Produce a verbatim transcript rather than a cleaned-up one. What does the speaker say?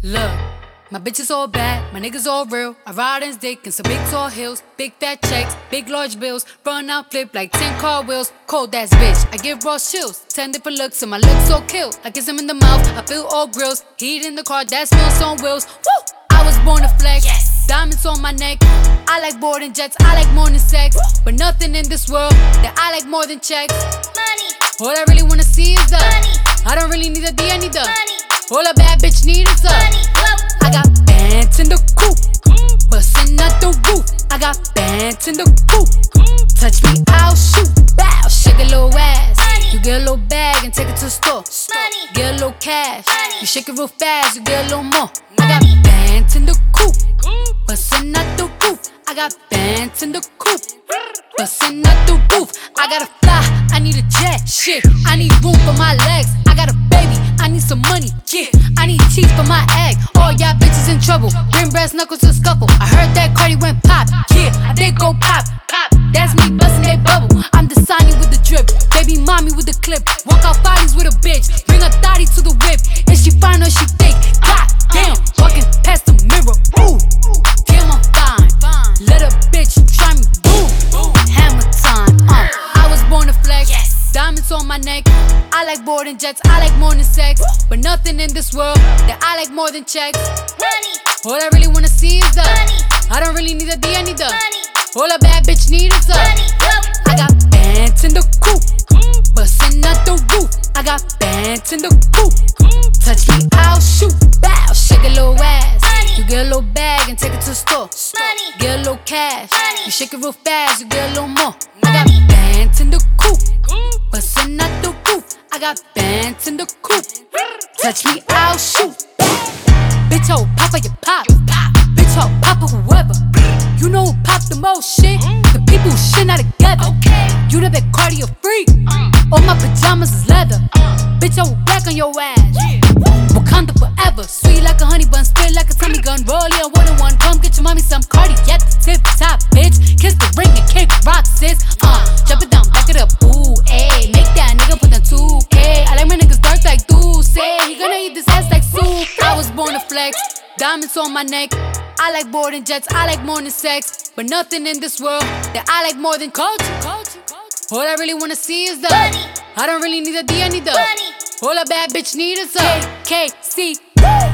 Look, my bitch is all bad, my niggas all real. I ride in dick in some big tall hills, big fat checks, big large bills. Run out, flip like ten car wheels. Cold ass bitch, I give raw chills. Ten different looks and my lips so kill. I kiss him in the mouth, I feel all grills. Heat in the car, that smells on wheels. Woo! I was born to flex, yes. Diamonds on my neck. I like boarding jets, I like more than sex. Woo! But nothing in this world that I like more than checks. Money. All I really wanna see is the money. I don't really need a D, I need the money. All a bad bitch need is a money. I got bands in the coupe, bustin' out the roof. I got bands in the coupe. Touch me, I'll shoot. Bow, shake a little ass. Money. You get a little bag and take it to the store. Money. Get a little cash. Money. You shake it real fast, you get a little more. Money. I got bands in the coupe, bustin' out the roof. I got bands in the coupe, bustin' out the roof. I gotta fly, I need a jet. Shit, I need room for my legs. I got a baby, I need some money. Yeah, I need teeth for my egg. All y'all bitches in trouble, bring brass knuckles to the scuffle. I heard that Cardi went pop. Yeah, I did go pop, pop. That's me bustin' that bubble. I'm the Sonny with the drip, baby mommy with the clip. Walk out bodies with a bitch, bring a thotty to the whip. And she fine or she fake. God damn, walking past the mirror. Ooh, damn I'm fine. Let a bitch try me. Boom, hammer time. Uh, I was born to flex. Yes. Diamonds on my neck. I like boarding jets. I like more than sex. But nothing in this world that I like more than checks. Money. All I really wanna see is the money. I don't really need a D, I need the money. All a bad bitch need is the money. I got bands in the coupe, bustin' out the roof. I got bands in the coupe. Touch me, I'll shoot. Bow, shake a little ass. Money. You get a little bag and take it to the store. Money. Get a little cash. Money. You shake it real fast, you get a little more. Money. I got bands in the coupe, bustin' out the roof. I got bands in the coupe. Touch me, I'll shoot. Bitch, oh, papa, you pop. Bitch, oh, papa, whoever. You know who pop the most shit? The people who shit not together. You know that cardio freak. All my pajamas is leather. Bitch, I will back on your ass. Wakanda forever. Sweet like a honey bun, spit like a Tommy gun. Roll it on one on one. Come get your mommy some Cardi at the tip top, bitch. Kiss the ring and kick rock, sis. Uh, jump it down, back it up. Ooh, ayy. Make that nigga put the two K. I like my niggas dark like do say. He gonna eat this ass like soup. I was born to flex. Diamonds on my neck. I like boarding jets. I like more than sex. But nothing in this world that I like more than culture. All I really wanna see is the money. I don't really need a D, I need the money. All a bad bitch need is a K K C.